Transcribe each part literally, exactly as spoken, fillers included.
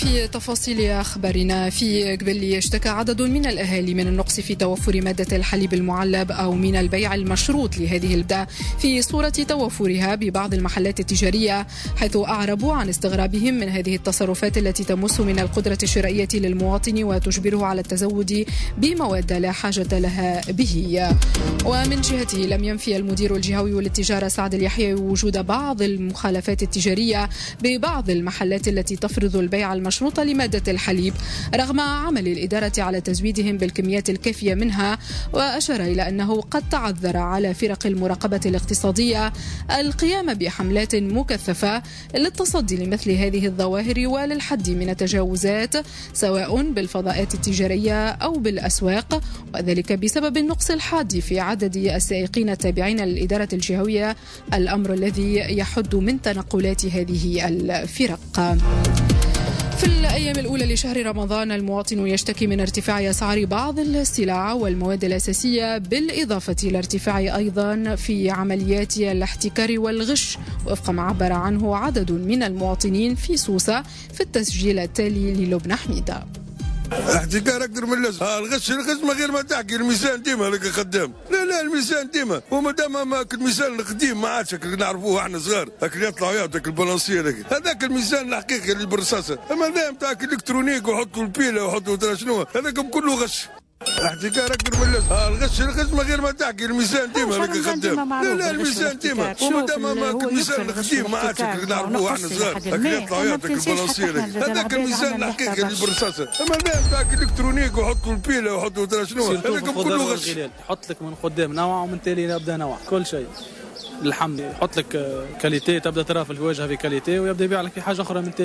في تفاصيل أخبارنا، في قبل اشتكى عدد من الأهالي من النقص في توفر مادة الحليب المعلب أو من البيع المشروط لهذه البضاعة في صورة توفرها ببعض المحلات التجارية، حيث أعربوا عن استغرابهم من هذه التصرفات التي تمس من القدرة الشرائية للمواطن وتجبره على التزود بمواد لا حاجة لها به. ومن جهته لم ينفي المدير الجهوي للتجارة سعد اليحيى وجود بعض المخالفات التجارية ببعض المحلات التي تفرض البيع المشروط لمادة الحليب رغم عمل الإدارة على تزويدهم بالكميات الكافية منها، وأشار إلى أنه قد تعذر على فرق المراقبة الاقتصادية القيام بحملات مكثفة للتصدي لمثل هذه الظواهر وللحد من التجاوزات سواء بالفضاءات التجارية أو بالأسواق، وذلك بسبب النقص الحاد في عدد السائقين التابعين للإدارة الجهوية، الأمر الذي يحد من تنقلات هذه الفرق. في الأيام الأولى لشهر رمضان المواطن يشتكي من ارتفاع أسعار بعض السلع والمواد الأساسية، بالإضافة إلى ارتفاع أيضا في عمليات الاحتكار والغش، وفق ما عبر عنه عدد من المواطنين في سوسة في التسجيل التالي للبنى حميدة. احتكار اكثر من اللازم. الغش الغش ما غير ما تحكي، الميزان ديما لك خدام. لا لا الميزان ديما، وما دام ما الميزان القديم ما عادش نعرفوه احنا صغار، هاك اللي يطلعوا يعطيك البالانسيه هذاك الميزان الحقيقي اللي بالرصاصه، اما ذا نتاع الالكترونيك وحطوا البيله وحطوا ترى شنو هذاك كله غش. احتكار اكثر من اللازم. الغش الغش ما غير ما تحكي، الميزان ديما لك خدام. لا لا الميزان ديما، وما دام ما الميزان القديم ما عادش نعرفوه احنا صغار، هاك اللي يطلعوا يعطيك البالانسيه هذاك الميزان الحقيقي اللي بالرصاصه، اما ذا نتاع الالكترونيك وحطوا البيله وحطوا ترى شنو هذاك كله غش. يحط لك من قدام نوع ومن تالي يبدا نوع كل شيء. الحمد يحط لك كاليتي، تبدا ترى في الواجهه في كاليتي ويبدا يبيع لك في حاجه اخرى من تالي.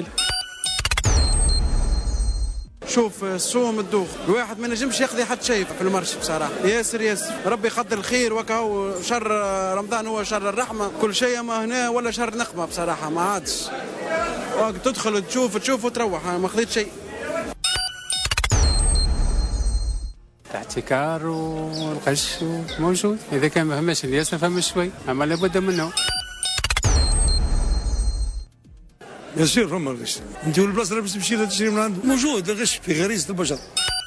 شوف السوق مدوخ، الواحد ما نجمش يقضي حتى شيء في المرشي بصراحه، ياسر ياسر، ربي يقدر الخير وكهو شهر رمضان هو شهر الرحمه، كل شيء ما هنا ولا شهر نقمه بصراحه ما عادش. تدخل تشوف تشوف وتروح، ما خذيت شيء. احتكار والغش موجود، اذا كان ما فهمش الياسر فهم شوي، اما لابد منه. يصير فما الغش، انت والبلاصه اللي تمشي تشتري من عنده موجود الغش في غريزه البشر.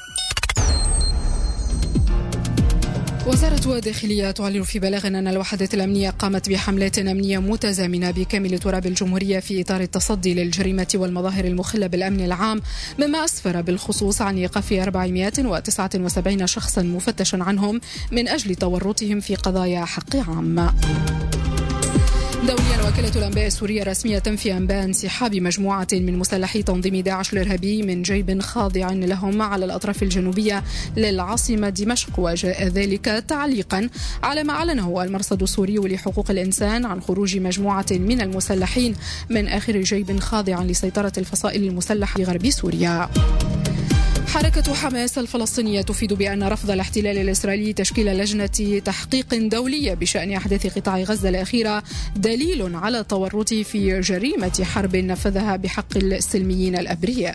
وزارة الداخلية تعلن في بلاغ أن الوحدات الأمنية قامت بحملات أمنية متزامنة بكامل تراب الجمهورية في إطار التصدي للجريمة والمظاهر المخلة بالأمن العام، مما أسفر بالخصوص عن إيقاف أربعمائة وتسعة وسبعين شخصا مفتشا عنهم من أجل تورطهم في قضايا حق عام. دوليا، وكالة الأنباء السورية الرسمية تنفي أنباء انسحاب مجموعة من مسلحي تنظيم داعش الإرهابي من جيب خاضع لهم على الأطراف الجنوبية للعاصمة دمشق، وجاء ذلك تعليقا على ما أعلنه المرصد السوري لحقوق الإنسان عن خروج مجموعة من المسلحين من آخر جيب خاضع لسيطرة الفصائل المسلحة في غرب سوريا. حركة حماس الفلسطينية تفيد بأن رفض الاحتلال الإسرائيلي تشكيل لجنة تحقيق دولية بشأن أحداث قطاع غزة الأخيرة دليل على تورطه في جريمة حرب نفذها بحق السلميين الأبرياء.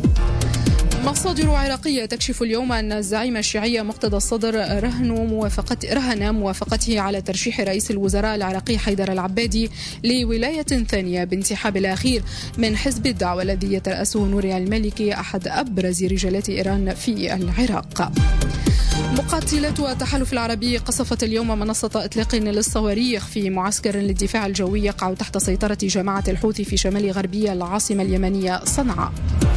مصادر عراقية تكشف اليوم أن الزعيم الشيعي مقتدى الصدر رهن موافقة رهن موافقته على ترشيح رئيس الوزراء العراقي حيدر العبادي لولاية ثانية بانسحاب الأخير من حزب الدعوة الذي يترأسه نوري المالكي، أحد أبرز رجالات إيران في العراق. مقاتلات التحالف العربي قصفت اليوم منصة إطلاق للصواريخ في معسكر للدفاع الجوي يقع تحت سيطرة جماعة الحوثي في شمال غربي العاصمة اليمنية صنعاء.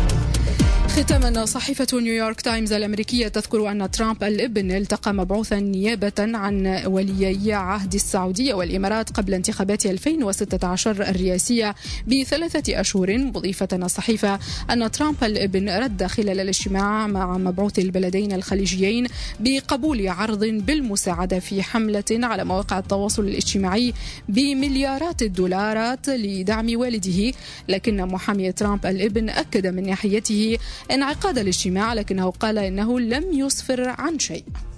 ختاما، صحيفة نيويورك تايمز الأمريكية تذكر أن ترامب الابن التقى مبعوثا نيابة عن وليي عهد السعودية والإمارات قبل انتخابات ألفين وستة عشر الرئاسية بثلاثة أشهر، مضيفة الصحيفة أن ترامب الابن رد خلال الاجتماع مع مبعوث البلدين الخليجيين بقبول عرض بالمساعدة في حملة على مواقع التواصل الاجتماعي بمليارات الدولارات لدعم والده، لكن محامي ترامب الابن أكد من ناحيته انعقاد الاجتماع، لكنه قال إنه لم يسفر عن شيء.